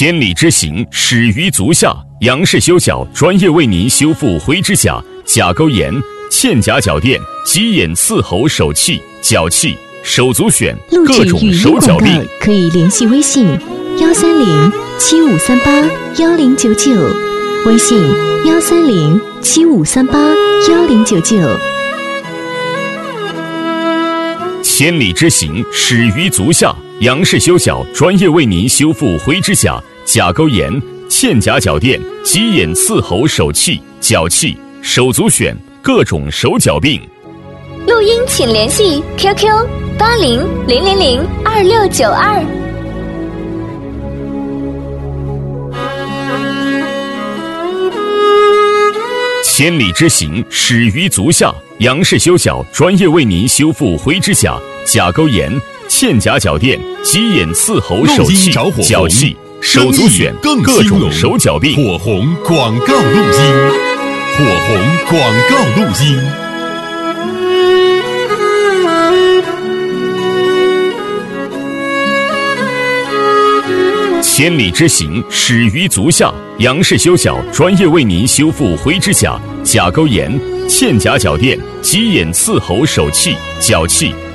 千里之行，始于足下。杨氏修脚专业为您修复灰指甲、甲沟炎、嵌甲脚垫、鸡眼刺喉手气、脚气、手足癣各种手脚病。 可以联系微信13075381099，微信13075381099。 千里之行，始于足下。杨氏修脚专业为您修复灰指甲、甲沟炎、嵌甲脚垫、鸡眼刺喉手气、脚气、手足癣各种手脚病。 录音请联系 QQ8000002692。 千里之行，始于足下。杨氏修脚专业为您修复灰指甲、甲沟炎、嵌甲脚垫、鸡眼刺喉手气、脚气、手足癣各种手脚病。 火红广告录音，火红广告录音。 千里之行，始于足下。杨氏修脚专业为您修复灰指甲、甲沟炎、嵌甲脚垫、鸡眼刺喉手气、脚气、